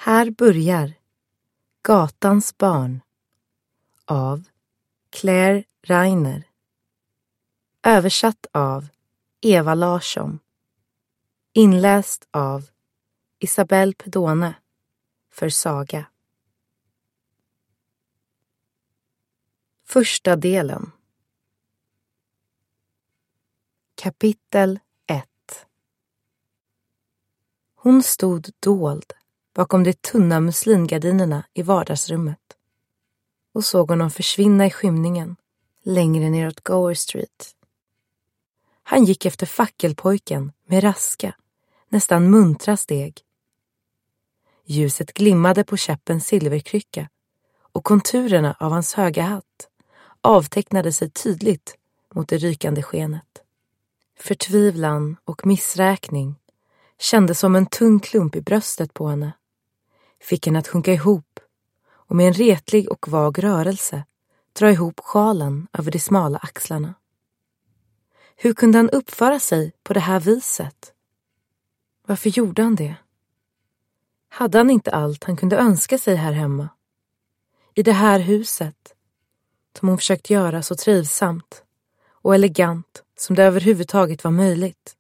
Här börjar Gatans barn av Claire Reiner. Översatt av Eva Larsson. Inläst av Isabelle Pedone för Saga. Första delen. Kapitel 1. Hon stod dold bakom de tunna muslingardinerna i vardagsrummet och såg honom försvinna i skymningen längre neråt Gower Street. Han gick efter fackelpojken med raska, nästan muntra steg. Ljuset glimmade på käppens silverkrycka och konturerna av hans höga hatt avtecknade sig tydligt mot det rykande skenet. Förtvivlan och missräkning kändes som en tung klump i bröstet på henne. Fick henne att sjunka ihop och med en retlig och vag rörelse dra ihop sjalen över de smala axlarna. Hur kunde han uppföra sig på det här viset? Varför gjorde han det? Hade han inte allt han kunde önska sig här hemma? I det här huset, som hon försökt göra så trivsamt och elegant som det överhuvudtaget var möjligt.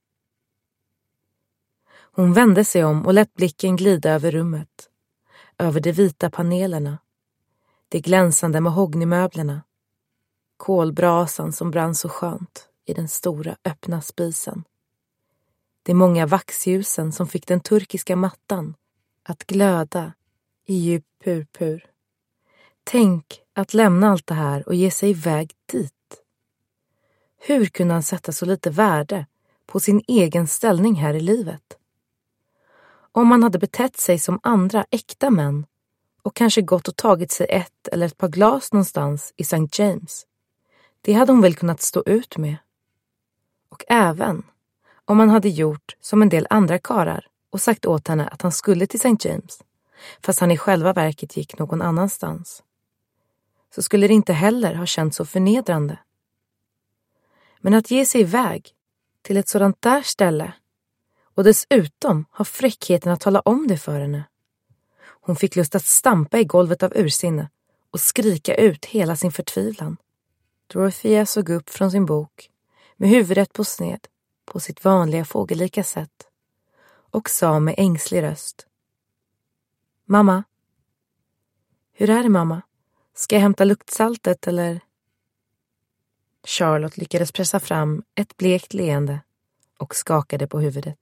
Hon vände sig om och lät blicken glida över rummet, över de vita panelerna, de glänsande mahognymöblerna, kolbrasan som brann så skönt i den stora öppna spisen. De många vaxljusen som fick den turkiska mattan att glöda i djup purpur. Tänk att lämna allt det här och ge sig iväg dit. Hur kunde han sätta så lite värde på sin egen ställning här i livet? Om han hade betett sig som andra äkta män och kanske gått och tagit sig ett eller ett par glas någonstans i St. James, det hade hon väl kunnat stå ut med. Och även om han hade gjort som en del andra karar och sagt åt henne att han skulle till St. James, fast han i själva verket gick någon annanstans, så skulle det inte heller ha känts så förnedrande. Men att ge sig iväg till ett sådant där ställe och dessutom ha fräckheten att tala om det för henne. Hon fick lust att stampa i golvet av ursinne och skrika ut hela sin förtvivlan. Dorothea såg upp från sin bok med huvudet på sned på sitt vanliga fågellika sätt och sa med ängslig röst: Mamma? Hur är det, mamma? Ska jag hämta luktsaltet eller? Charlotte lyckades pressa fram ett blekt leende och skakade på huvudet.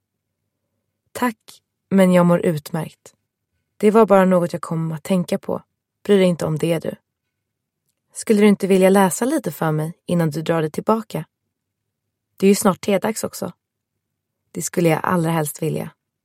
Tack, men jag mår utmärkt. Det var bara något jag kom att tänka på. Bry dig inte om det, du. Skulle du inte vilja läsa lite för mig innan du drar dig tillbaka? Det är ju snart tedags också. Det skulle jag allra helst vilja.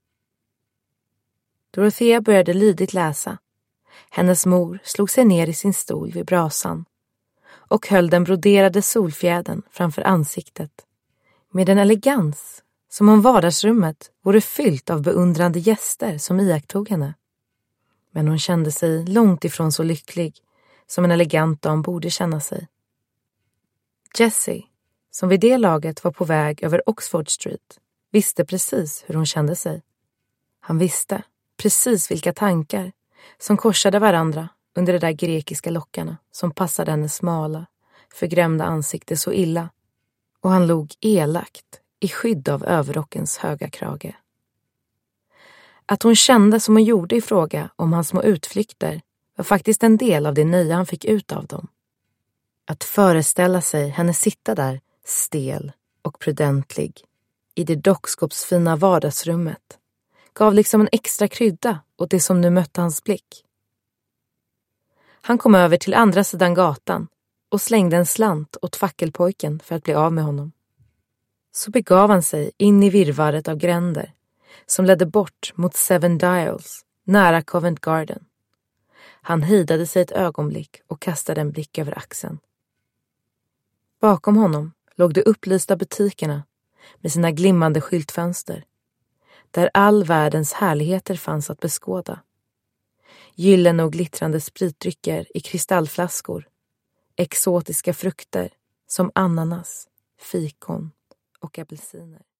Dorothea började lydigt läsa. Hennes mor slog sig ner i sin stol vid brasan och höll den broderade solfjädern framför ansiktet med en elegans som om vardagsrummet vore fyllt av beundrande gäster som iakttog henne. Men hon kände sig långt ifrån så lycklig som en elegant dam borde känna sig. Jessie, som vid det laget var på väg över Oxford Street, visste precis hur hon kände sig. Han visste precis vilka tankar som korsade varandra under de där grekiska lockarna som passade hennes smala, förgrämda ansikte så illa, och han log elakt i skydd av överrockens höga krage. Att hon kände som hon gjorde i fråga om hans små utflykter var faktiskt en del av det nöje han fick ut av dem. Att föreställa sig henne sitta där stel och prudentlig i det dockskåpsfina vardagsrummet gav liksom en extra krydda åt det som nu mötte hans blick. Han kom över till andra sidan gatan och slängde en slant åt fackelpojken för att bli av med honom. Så begav han sig in i virrvarret av gränder som ledde bort mot Seven Dials, nära Covent Garden. Han hejdade sig ett ögonblick och kastade en blick över axeln. Bakom honom låg de upplysta butikerna med sina glimmande skyltfönster, där all världens härligheter fanns att beskåda. Gyllene och glittrande spritdrycker i kristallflaskor, exotiska frukter som ananas, fikon och apelsiner.